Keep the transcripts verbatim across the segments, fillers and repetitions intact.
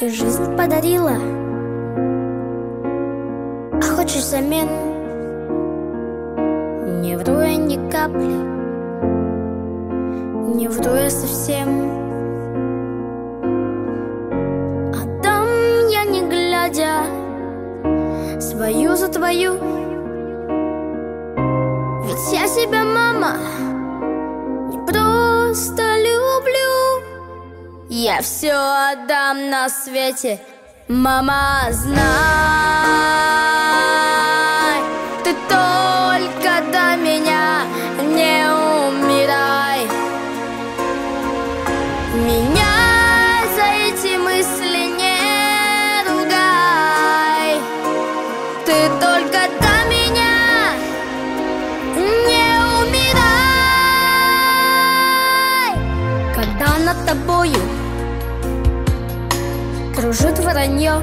Ты жизнь подарила, а хочешь взамен? Не вру я ни капли, не вру я совсем. Отдам я, не глядя, свою за твою. Ведь я себя, мама, не просто люблю. Я все отдам на свете, мама, знай. Ты только до меня не умирай. Меня за эти мысли не ругай. Ты только до меня не умирай. Когда над тобою кружит вранье,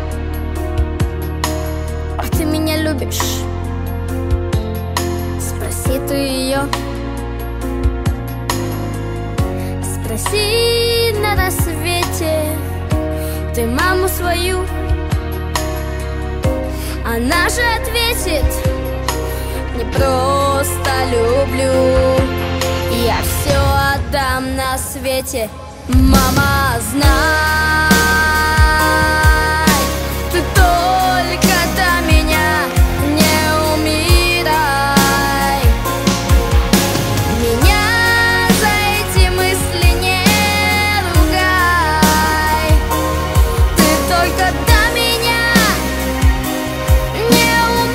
а ты меня любишь, спроси ты ее. Спроси на рассвете ты маму свою. Она же ответит: не просто люблю. Я все отдам на свете, мама, знай. Ты только до меня не умирай. Меня за эти мысли не ругай. Ты только до меня не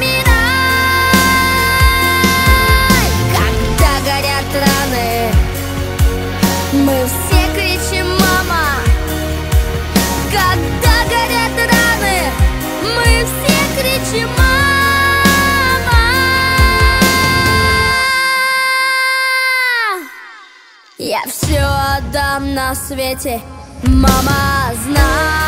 умирай. Когда горят раны, мы все кричим: мама. Когда горят раны, мы все кричим: мама. Я все отдам на свете, мама, знай.